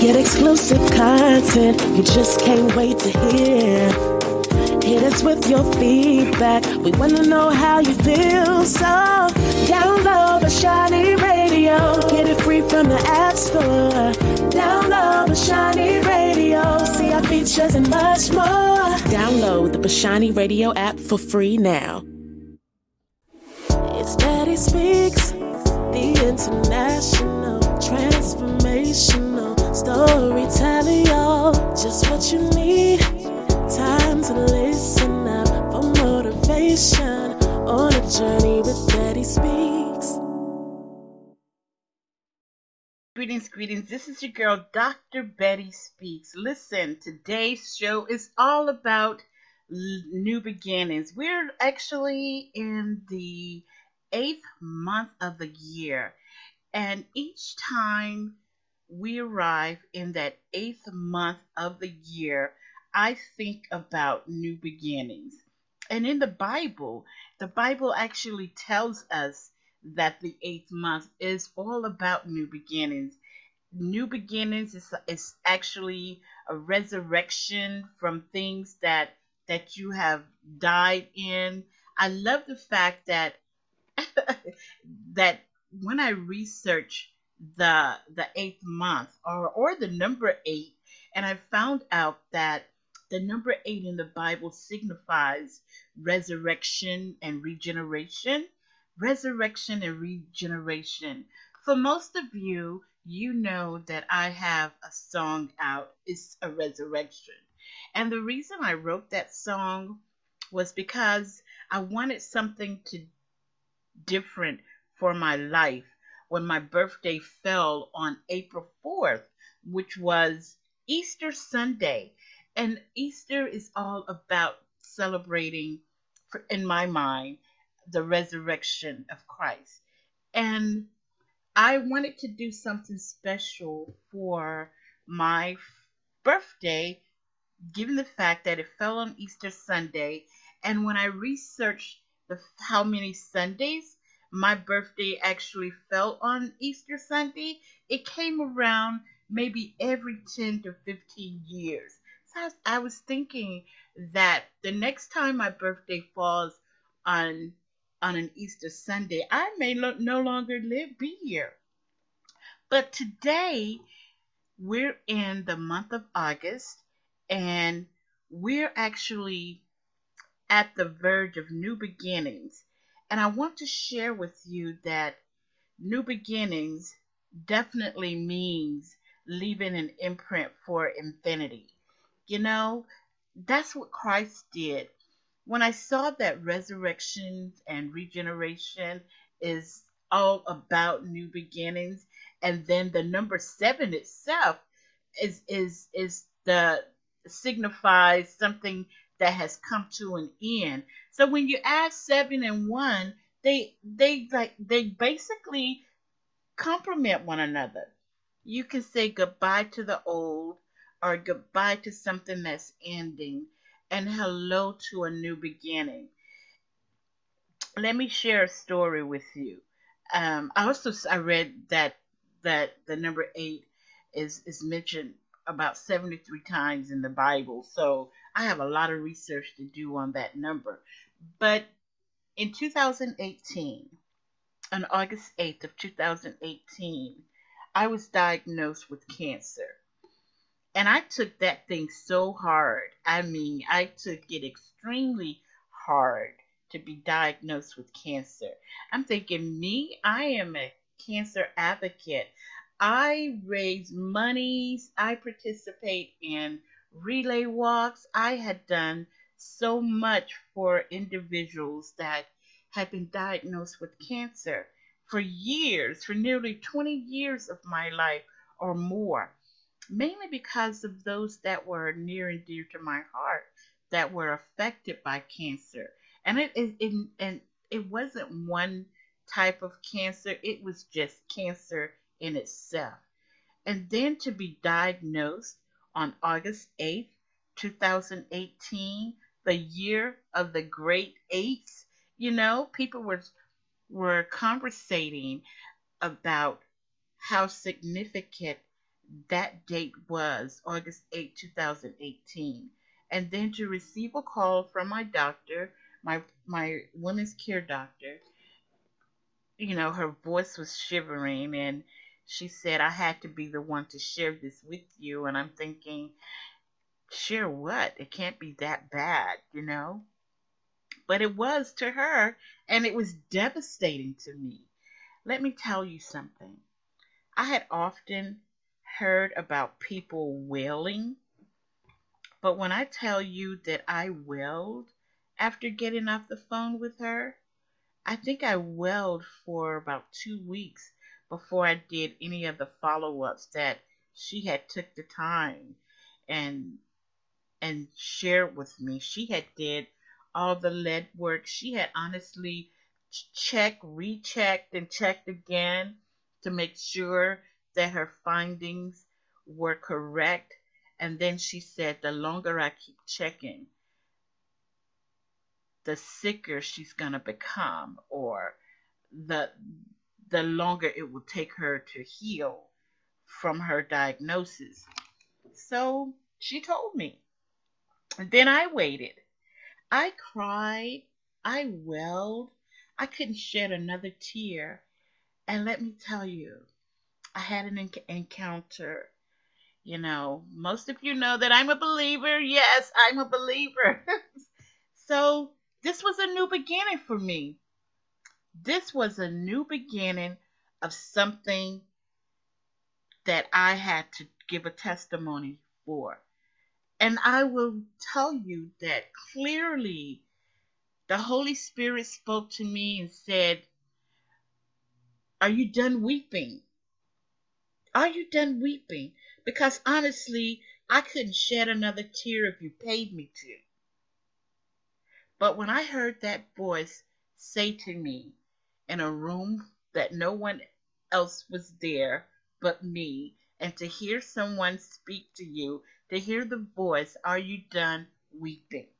Get exclusive content you just can't wait to hear. Hit us with your feedback. We want to know how you feel. So download Bashani Radio. Get it free from the App Store. Download Bashani Radio. See our features and much more. Download the Bashani Radio app for free now. It's Daddy Speaks, the international transformational storytelling, y'all. Just what you need. Time to listen up for motivation on a journey with Daddy Speaks. Greetings. This is your girl, Dr. Betty Speaks. Listen, today's show is all about new beginnings. We're actually in the 8th month of the year, and each time we arrive in that 8th month of the year, I think about new beginnings. And in the Bible actually tells us that the 8th month is all about new beginnings. New beginnings is actually a resurrection from things that you have died in. I love the fact that that when I research the 8th month or the number 8, and I found out that the number 8 in the Bible signifies resurrection and regeneration. Resurrection and regeneration. For most of you, you know that I have a song out. It's a resurrection. And the reason I wrote that song was because I wanted something different for my life when my birthday fell on April 4th, which was Easter Sunday. And Easter is all about celebrating, in my mind, the resurrection of Christ. And I wanted to do something special for my birthday, given the fact that it fell on Easter Sunday. And when I researched how many Sundays my birthday actually fell on Easter Sunday, it came around maybe every 10 to 15 years. So I was thinking that the next time my birthday falls on an Easter Sunday, I may no longer be here. But today, we're in the month of August, and we're actually at the verge of new beginnings. And I want to share with you that new beginnings definitely means leaving an imprint for infinity. You know, that's what Christ did. When I saw that resurrection and regeneration is all about new beginnings, and then the number 7 itself is the signifies something that has come to an end. So when you add 7 and 1, they basically complement one another. You can say goodbye to the old or goodbye to something that's ending and hello to a new beginning. Let me share a story with you. I read that the number 8 is mentioned about 73 times in the Bible. So I have a lot of research to do on that number. But in 2018, on August 8th of 2018, I was diagnosed with cancer. And I took that thing so hard. I mean, I took it extremely hard to be diagnosed with cancer. I'm thinking, I am a cancer advocate. I raise monies. I participate in relay walks. I had done so much for individuals that had been diagnosed with cancer for years, for nearly 20 years of my life or more, mainly because of those that were near and dear to my heart that were affected by cancer. And it wasn't one type of cancer, it was just cancer in itself. And then to be diagnosed on August 8th, 2018, the year of the great eights, people were conversating about how significant That date was August 8th, 2018. And then to receive a call from my doctor, my women's care doctor, her voice was shivering, and she said I had to be the one to share this with you. And I'm thinking, share what? It can't be that bad. But it was to her, and it was devastating to me. Let me tell you something. I had often heard about people wailing, but when I tell you that I wailed after getting off the phone with her, I think I wailed for about 2 weeks before I did any of the follow-ups that she had took the time and shared with me. She had did all the lead work. She had honestly checked, rechecked, and checked again to make sure that her findings were correct. And then she said, the longer I keep checking, the sicker she's gonna become, or the the longer it will take her to heal from her diagnosis. So she told me. And then I waited. I cried. I wailed. I couldn't shed another tear. And let me tell you, I had an encounter. Most of you know that I'm a believer. Yes, I'm a believer. So this was a new beginning for me. This was a new beginning of something that I had to give a testimony for. And I will tell you that clearly the Holy Spirit spoke to me and said, are you done weeping? Are you done weeping? Because honestly, I couldn't shed another tear if you paid me to. But when I heard that voice say to me in a room that no one else was there but me, and to hear someone speak to you, to hear the voice, are you done weeping?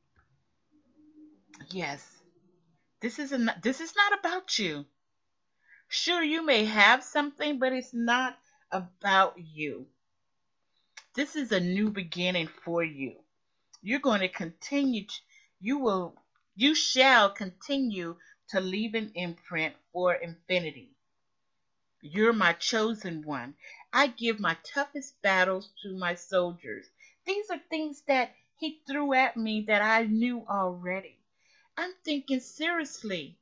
Yes, this is not about you. Sure, you may have something, but it's not about you. This is a new beginning for you. You're going to continue you shall continue to leave an imprint for infinity. You're my chosen one. I give my toughest battles to my soldiers. These are things that he threw at me that I knew already. I'm thinking seriously,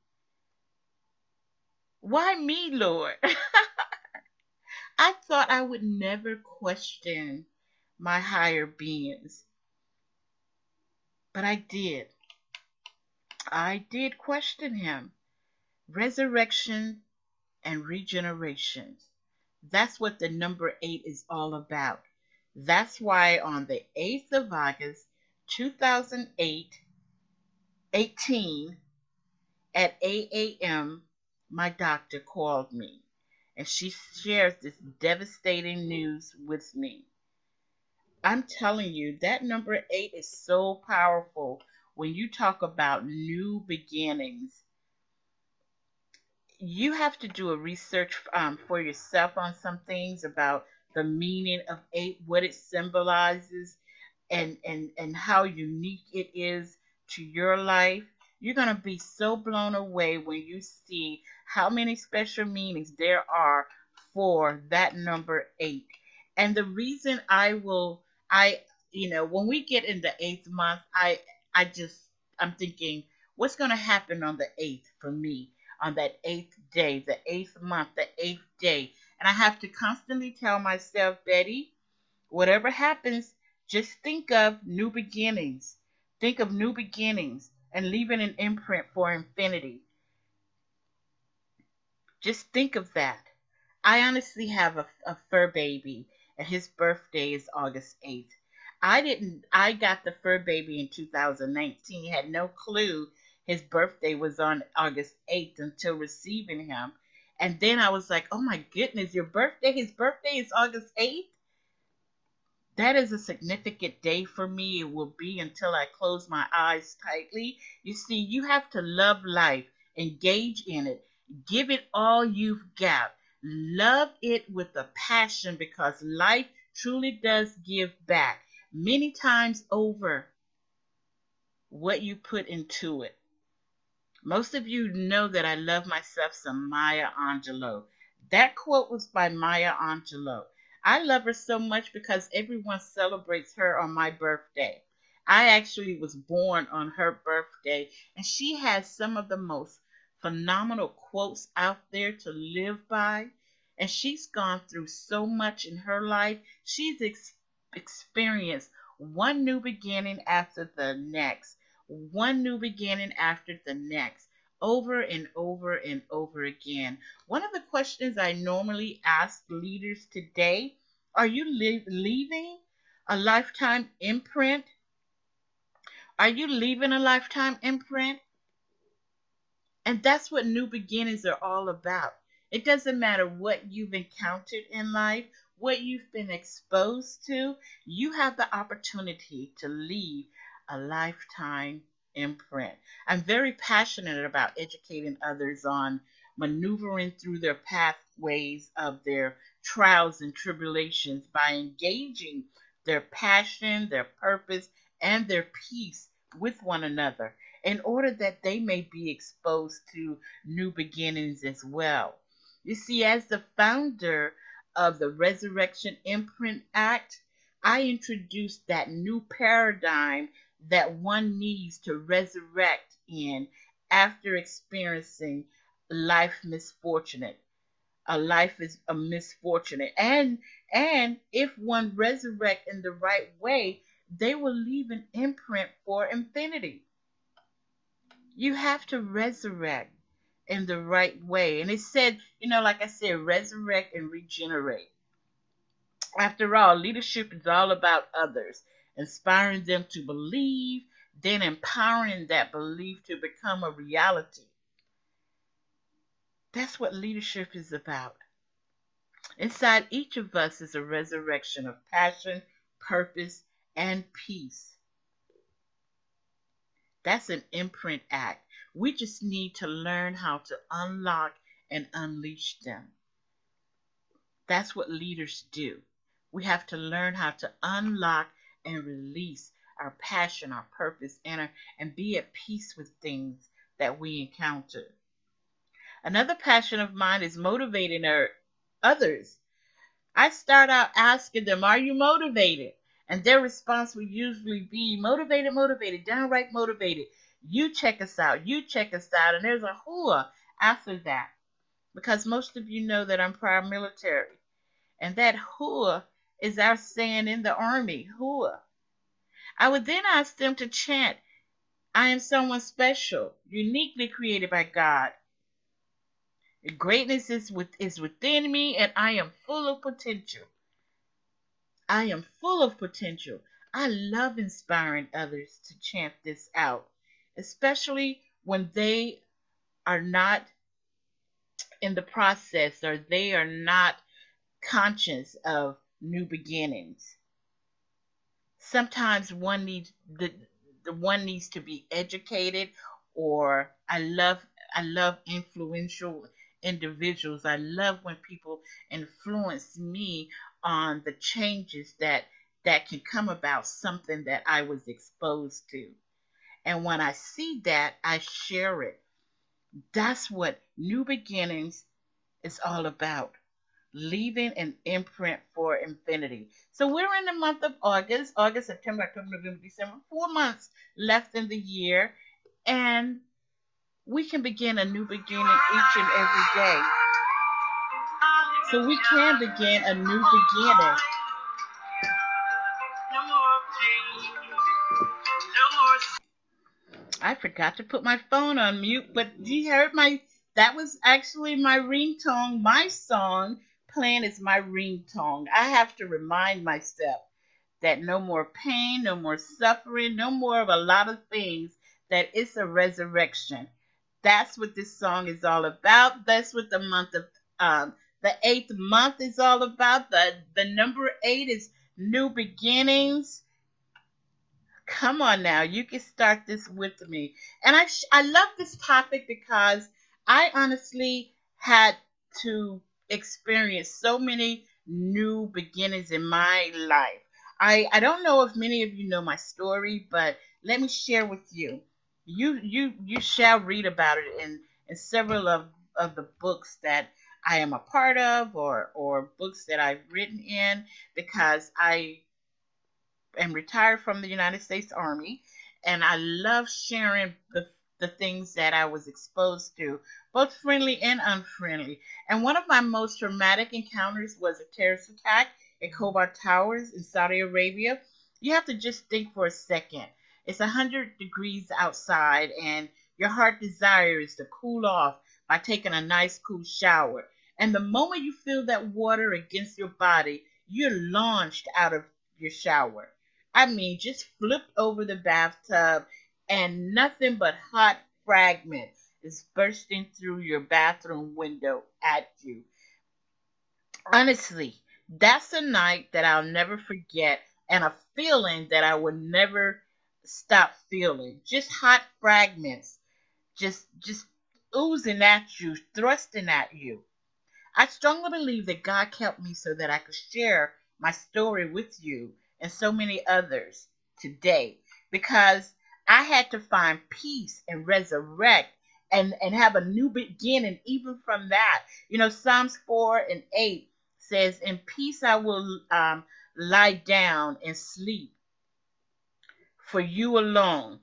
why me, Lord? I thought I would never question my higher beings, but I did. I did question him. Resurrection and regeneration. That's what the number 8 is all about. That's why on the 8th of August, 2008, 18, at 8 a.m., my doctor called me and she shares this devastating news with me. I'm telling you, that number 8 is so powerful when you talk about new beginnings. You have to do a research for yourself on some things about the meaning of 8, what it symbolizes, and how unique it is to your life. You're going to be so blown away when you see how many special meanings there are for that number 8. And the reason when we get in the 8th month, I'm thinking, what's going to happen on the 8th for me? On that 8th day, the 8th month, the 8th day. And I have to constantly tell myself, Betty, whatever happens, just think of new beginnings. Think of new beginnings and leaving an imprint for infinity. Just think of that. I honestly have a fur baby, and his birthday is August 8th. I got the fur baby in 2019, had no clue his birthday was on August 8th until receiving him. And then I was like, oh my goodness, his birthday is August 8th? That is a significant day for me. It will be until I close my eyes tightly. You see, you have to love life, engage in it, give it all you've got. Love it with a passion because life truly does give back many times over what you put into it. Most of you know that I love myself some Maya Angelou. That quote was by Maya Angelou. I love her so much because everyone celebrates her on my birthday. I actually was born on her birthday, and she has some of the most phenomenal quotes out there to live by. And she's gone through so much in her life. She's experienced one new beginning after the next, one new beginning after the next, over and over and over again. One of the questions I normally ask leaders today: are you leaving a lifetime imprint? Are you leaving a lifetime imprint? And that's what new beginnings are all about. It doesn't matter what you've encountered in life, what you've been exposed to, you have the opportunity to leave a lifetime imprint. I'm very passionate about educating others on maneuvering through their pathways of their trials and tribulations by engaging their passion, their purpose, and their peace with one another in order that they may be exposed to new beginnings as well. You see, as the founder of the Resurrection Imprint Act, I introduced that new paradigm that one needs to resurrect in after experiencing life misfortunate. A life is a misfortunate. And if one resurrect in the right way, they will leave an imprint for infinity. You have to resurrect in the right way. And it said, like I said, resurrect and regenerate. After all, leadership is all about others, inspiring them to believe, then empowering that belief to become a reality. That's what leadership is about. Inside each of us is a resurrection of passion, purpose, and peace. That's an imprint act. We just need to learn how to unlock and unleash them. That's what leaders do. We have to learn how to unlock and release our passion, our purpose, and be at peace with things that we encounter. Another passion of mine is motivating others. I start out asking them, are you motivated? And their response will usually be motivated, motivated, downright motivated. You check us out. You check us out. And there's a hooah after that. Because most of you know that I'm prior military. And that hooah is our saying in the Army, hooah. I would then ask them to chant, I am someone special, uniquely created by God. Greatness is within me, and I am full of potential. I am full of potential. I love inspiring others to chant this out, especially when they are not in the process or they are not conscious of new beginnings. Sometimes one needs to be educated, or I love influential individuals. I love when people influence me on the changes that can come about something that I was exposed to. And when I see that, I share it. That's what new beginnings is all about. Leaving an imprint for infinity. So we're in the month of August, September, October, November, December, 4 months left in the year, and we can begin a new beginning each and every day. So we can begin a new beginning. I forgot to put my phone on mute, but you heard that was actually my ringtone. My song playing is my ringtone. I have to remind myself that no more pain, no more suffering, no more of a lot of things, that it's a resurrection. That's what this song is all about. That's what the month of the 8th month is all about. The number 8 is new beginnings. Come on now, you can start this with me. And I love this topic because I honestly had to experienced so many new beginnings in my life. I don't know if many of you know my story, but let me share with you. You shall read about it in several of the books that I am a part of, or books that I've written in, because I am retired from the United States Army, and I love sharing the things that I was exposed to, both friendly and unfriendly. And one of my most traumatic encounters was a terrorist attack at Khobar Towers in Saudi Arabia. You have to just think for a second. It's 100 degrees outside, and your heart desire is to cool off by taking a nice cool shower. And the moment you feel that water against your body, you're launched out of your shower. I mean, just flipped over the bathtub, and nothing but hot fragment is bursting through your bathroom window at you. Honestly, that's a night that I'll never forget, and a feeling that I will never stop feeling. Just hot fragments, just oozing at you, thrusting at you. I strongly believe that God kept me so that I could share my story with you and so many others today, because I had to find peace and resurrect and have a new beginning even from that. You know, Psalms 4 and 8 says, "In peace I will lie down and sleep, for you alone,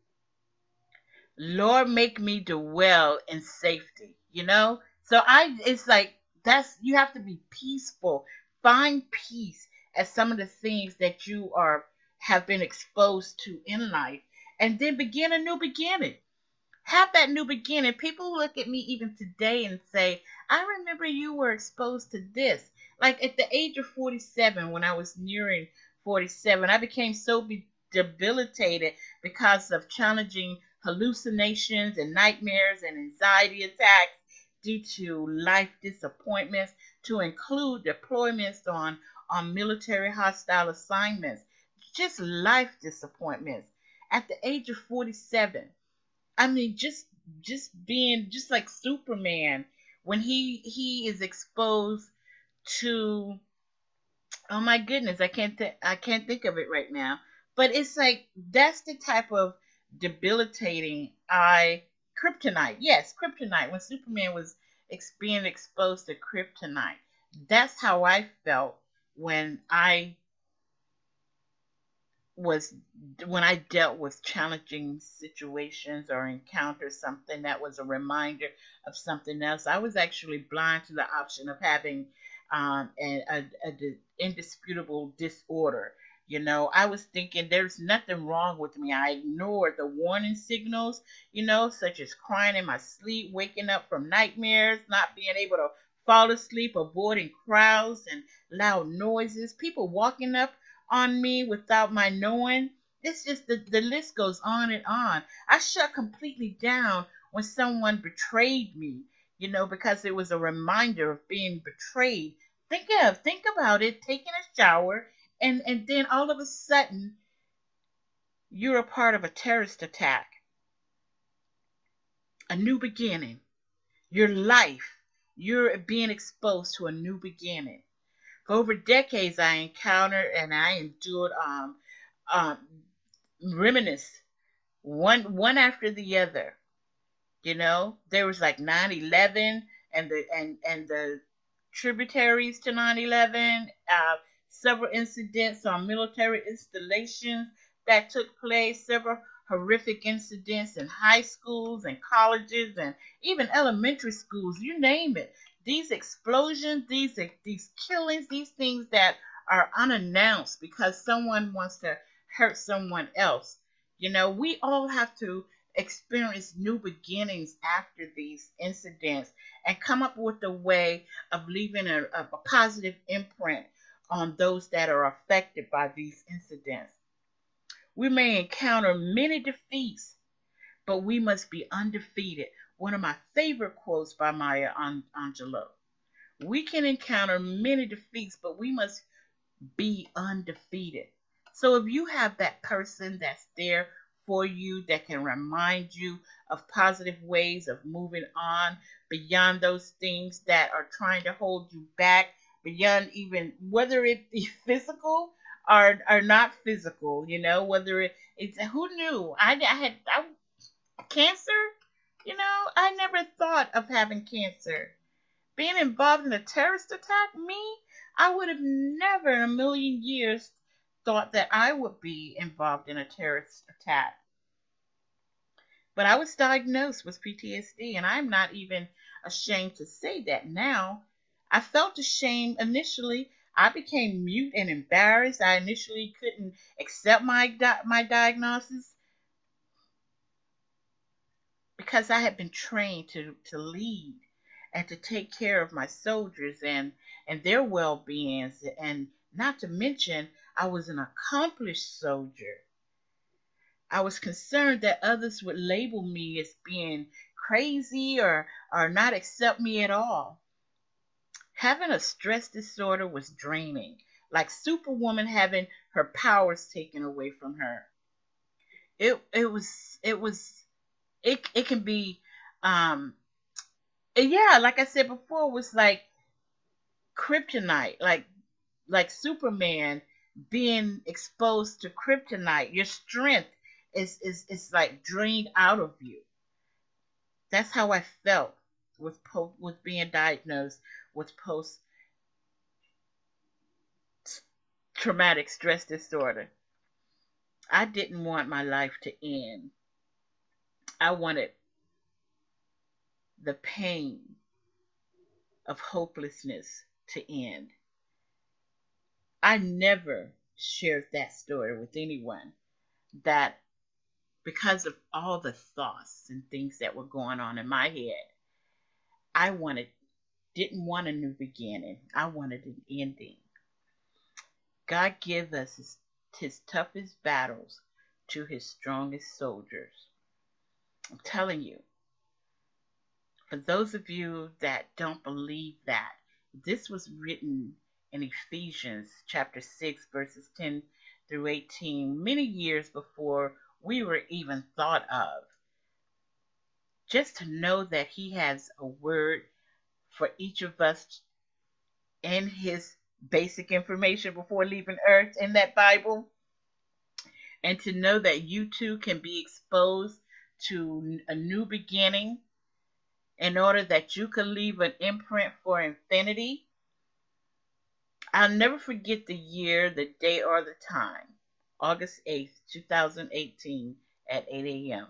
Lord, make me dwell in safety." You know? So it's like, that's, you have to be peaceful. Find peace at some of the things that you have been exposed to in life, and then begin a new beginning. Have that new beginning. People look at me even today and say, "I remember you were exposed to this." Like at the age of 47, when I was nearing 47, I became so debilitated because of challenging hallucinations and nightmares and anxiety attacks due to life disappointments, to include deployments on military hostile assignments, just life disappointments. At the age of 47, I mean, just being just like Superman when he is exposed to, oh my goodness, I can't think of it right now. But it's like that's the type of debilitating I kryptonite. Yes, kryptonite. When Superman was being exposed to kryptonite, that's how I felt when was when I dealt with challenging situations or encountered something that was a reminder of something else. I was actually blind to the option of having indisputable disorder. You know, I was thinking there's nothing wrong with me. I ignored the warning signals, such as crying in my sleep, waking up from nightmares, not being able to fall asleep, avoiding crowds and loud noises, people walking up on me without my knowing. It's just the list goes on and on. I shut completely down when someone betrayed me, because it was a reminder of being betrayed. Think about it, taking a shower, and then all of a sudden you're a part of a terrorist attack, a new beginning. Your life, you're being exposed to a new beginning. For over decades, I encountered and I endured um, reminisce one after the other. There was like 9/11 and the tributaries to 9/11, several incidents on military installations that took place, several horrific incidents in high schools and colleges and even elementary schools, you name it. These explosions, these killings, these things that are unannounced because someone wants to hurt someone else. We all have to experience new beginnings after these incidents and come up with a way of leaving a positive imprint on those that are affected by these incidents. We may encounter many defeats, but we must be undefeated. One of my favorite quotes by Maya Angelou. We can encounter many defeats, but we must be undefeated. So if you have that person that's there for you, that can remind you of positive ways of moving on beyond those things that are trying to hold you back, beyond even whether it be physical or not physical, whether it's who knew I cancer, I never thought of having cancer. Being involved in a terrorist attack, me, I would have never in a million years thought that I would be involved in a terrorist attack. But I was diagnosed with PTSD, and I'm not even ashamed to say that now. I felt ashamed initially. I became mute and embarrassed. I initially couldn't accept my diagnosis because I had been trained to lead and to take care of my soldiers and their well-beings, and not to mention I was an accomplished soldier. I was concerned that others would label me as being crazy or not accept me at all. Having a stress disorder was draining, like Superwoman having her powers taken away from her. It can be yeah, like I said before, it was like kryptonite, like Superman being exposed to kryptonite. Your strength is like drained out of you. That's how I felt with being diagnosed with post traumatic stress disorder. I didn't want my life to end. I wanted the pain of hopelessness to end. I never shared that story with anyone, that because of all the thoughts and things that were going on in my head, I didn't want a new beginning. I wanted an ending. God gives us his toughest battles to his strongest soldiers. I'm telling you, for those of you that don't believe that, this was written in Ephesians chapter 6, verses 10 through 18, many years before we were even thought of. Just to know that he has a word for each of us in his basic information before leaving earth in that Bible, and to know that you too can be exposed to a new beginning in order that you can leave an imprint for infinity. I'll never forget the year, the day, or the time. August 8th, 2018 at 8 a.m.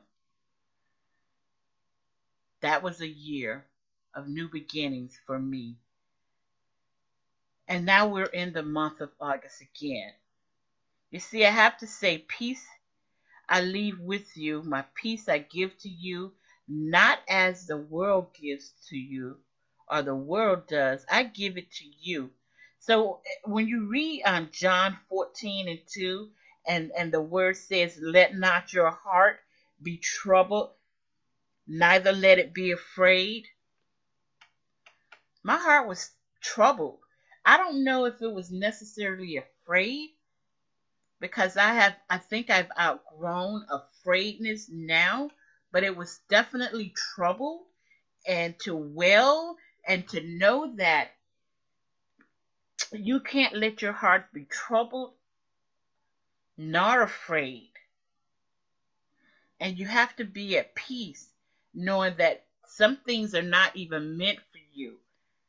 That was a year of new beginnings for me. And now we're in the month of August again. You see, I have to say, peace I leave with you, my peace I give to you, not as the world gives to you or the world does. I give it to you. So when you read John 14:2, and the word says, let not your heart be troubled, neither let it be afraid. My heart was troubled. I don't know if it was necessarily afraid, because I think I've outgrown afraidness now, but it was definitely troubled, and to know that you can't let your heart be troubled nor afraid. And you have to be at peace knowing that some things are not even meant for you.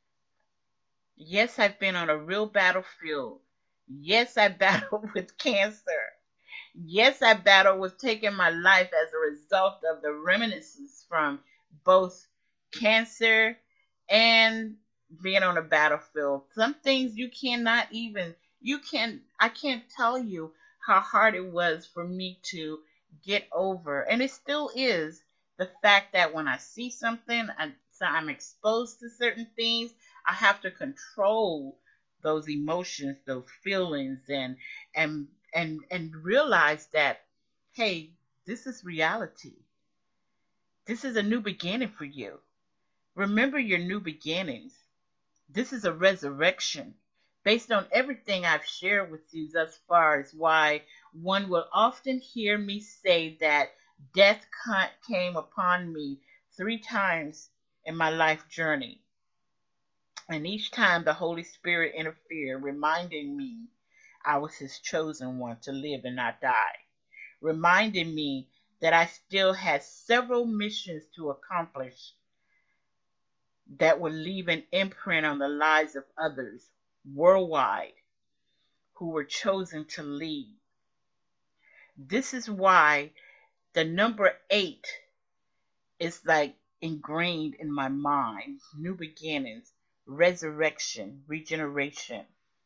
Yes, I've been on a real battlefield. Yes, I battled with cancer. Yes, I battled with taking my life as a result of the reminiscences from both cancer and being on a battlefield. Some things I can't tell you how hard it was for me to get over. And it still is, the fact that when I see something, I'm exposed to certain things, I have to control those emotions, those feelings, and realize that, hey, this is reality. This is a new beginning for you. Remember your new beginnings. This is a resurrection. based on everything I've shared with you thus far, is why one will often hear me say that death came upon me 3 times in my life journey. And each time the Holy Spirit interfered, reminding me I was his chosen one to live and not die, reminding me that I still had several missions to accomplish that would leave an imprint on the lives of others worldwide who were chosen to lead. This is why the number 8 is like ingrained in my mind. New beginnings, resurrection, regeneration.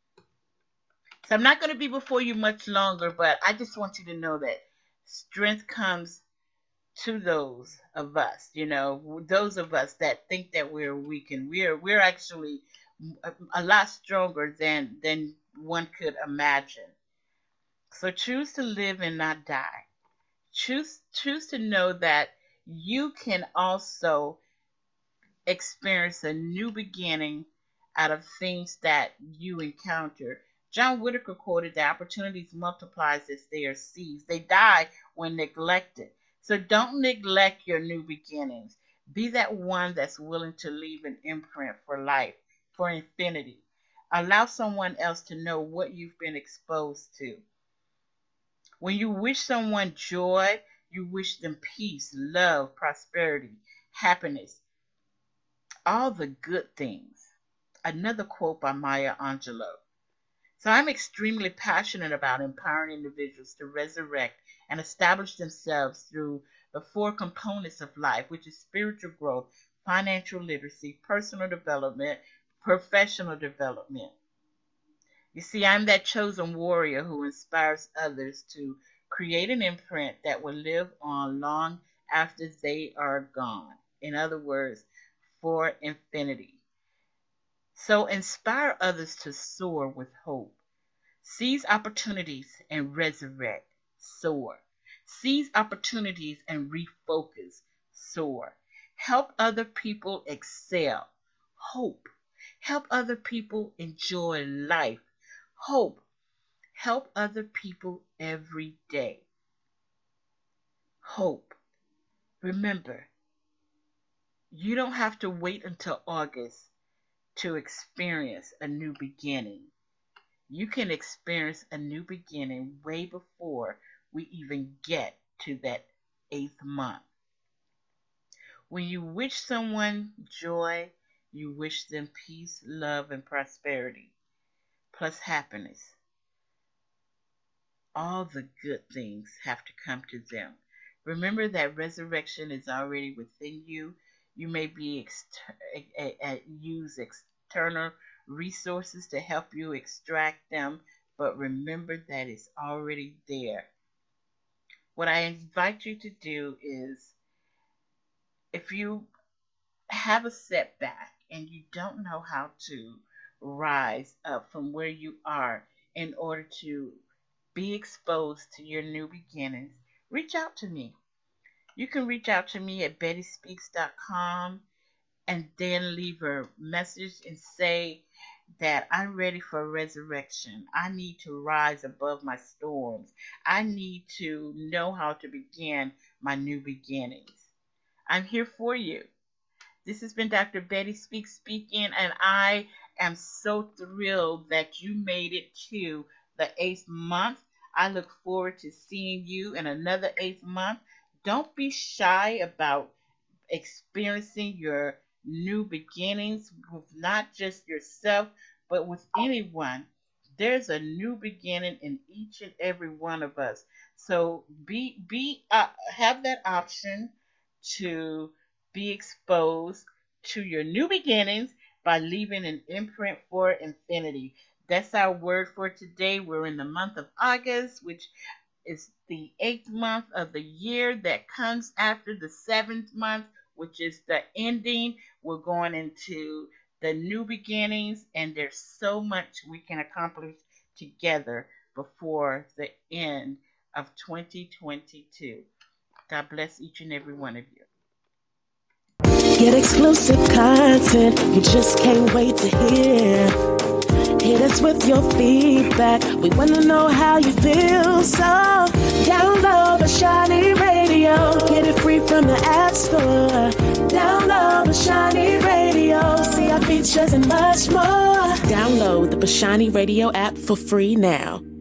So I'm not going to be before you much longer, but I just want you to know that strength comes to those of us, those of us that think that we're weak, and we're actually a lot stronger than one could imagine. So choose to live and not die. Choose to know that you can also experience a new beginning out of things that you encounter. John Whitaker quoted that opportunities multiplies as they are seized. They die when neglected. So don't neglect your new beginnings. Be that one that's willing to leave an imprint for life, for infinity. Allow someone else to know what you've been exposed to. When you wish someone joy, you wish them peace, love, prosperity, happiness, all the good things. Another quote by Maya Angelou. So I'm extremely passionate about empowering individuals to resurrect and establish themselves through the 4 components of life, which is spiritual growth, financial literacy, personal development, professional development. You see, I'm that chosen warrior who inspires others to create an imprint that will live on long after they are gone. In other words, for infinity. So inspire others to soar with hope. Seize opportunities and resurrect. Soar. Seize opportunities and refocus. Soar. Help other people excel. Hope. Help other people enjoy life. Hope. Help other people every day. Hope. Remember, you don't have to wait until August to experience a new beginning. You can experience a new beginning way before we even get to that 8th month. When you wish someone joy, you wish them peace, love, and prosperity, plus happiness. All the good things have to come to them. Remember that resurrection is already within you. You may be use external resources to help you extract them, but remember that it's already there. What I invite you to do is, if you have a setback and you don't know how to rise up from where you are in order to be exposed to your new beginnings, reach out to me. You can reach out to me at bettyspeaks.com and then leave a message and say that I'm ready for resurrection. I need to rise above my storms. I need to know how to begin my new beginnings. I'm here for you. This has been Dr. Betty Speaks speaking, and I am so thrilled that you made it to the 8th month. I look forward to seeing you in another 8th month. Don't be shy about experiencing your new beginnings with not just yourself, but with anyone. There's a new beginning in each and every one of us. So have that option to be exposed to your new beginnings by leaving an imprint for infinity. That's our word for today. We're in the month of August, which is the 8th month of the year that comes after the 7th month, which is the ending. We're going into the new beginnings, and there's so much we can accomplish together before the end of 2022. God bless each and every one of you. Get exclusive content you just can't wait to hear. Hit us with your feedback. We wanna know how you feel. So download Bashani Radio. Get it free from the App Store. Download Bashani Radio. See our features and much more. Download the Bashani Radio app for free now.